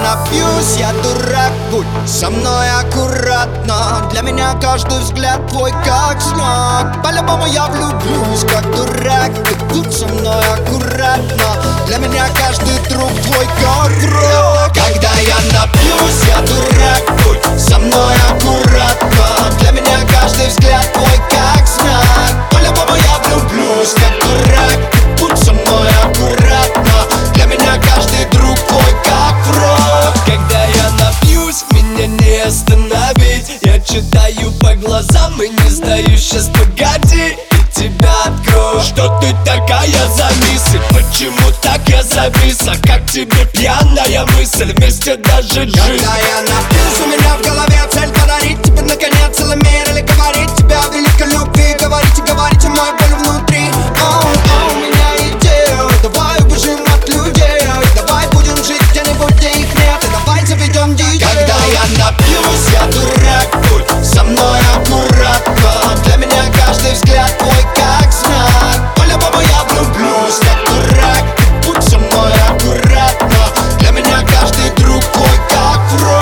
напьюсь, я дурак, будь со мной аккуратно. Для меня каждый взгляд твой как знак. По-любому я влюблюсь, как дурак. Ты будь со мной аккуратно. Для меня каждый друг твой как враг. Когда я напьюсь, я дурак, будь со мной аккуратно. Для меня каждый взгляд твой как знак. По-любому я влюблюсь, как дурак. Ты будь со мной аккуратно. Для меня каждый друг твой как враг. Когда я напьюсь, меня не остановить. Я читаю по глазам и не сдаюсь. Сейчас погоди, и тебя открою. Что ты такая за мысль? Почему так я завис? А как тебе пьяная мысль? Вместе даже жить. Когда я напьюсь, у меня в голове цель подарить тебе наконец целый мир. Или говорить тебе о великой любви. Говорите мою боль внутри. У меня идея. Давай убежим от людей. Давай будем жить где-нибудь, где их нет. И давай заведем диджея. Когда я напьюсь, я дурак, будь со мной аккуратно. Для меня каждый взгляд твой как знак. По-любому я влюблюсь, как дурак. Ты будь со мной аккуратно. Для меня каждый друг твой как враг.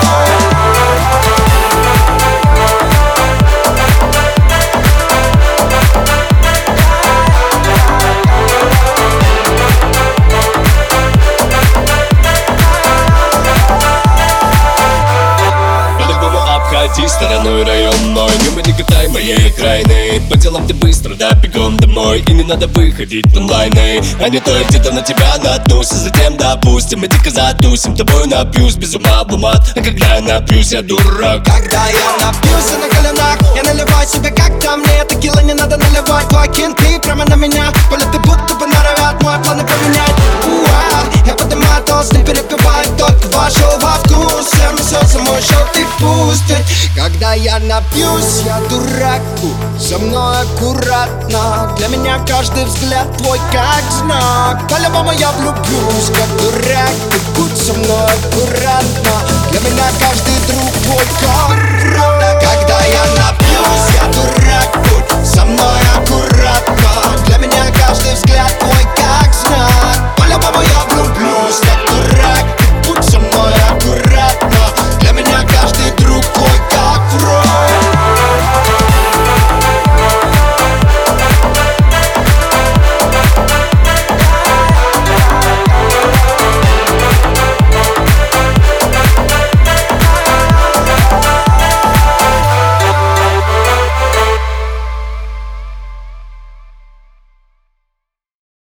Обходи стороной район мой, мимо не катай моей окраины. По делам ты быстро, да, бегом домой. И не надо выходить в онлайны. А не то я где-то на тебя наткнусь. И затем, допустим, мы дико затусим. Тобой напьюсь, без ума в умат. А когда я напьюсь, я дурак. Когда я напьюсь, я на коленах. Я наливаю себе как-то мне. Текила не надо наливать. Твои кенты прямо на меня. Полеты будто бы норовят мои планы поменять. Я поднимаю тост, не перепиваю. Только вошел во вкус. Я все за мой счет и пустит. Когда я напьюсь, я дурак, будь со мной аккуратно. Для меня каждый взгляд твой как знак. По-любому я влюблюсь, как дурак. Ты будь со мной аккуратно. Для меня каждый друг твой как враг. Когда я напьюсь, я дурак, будь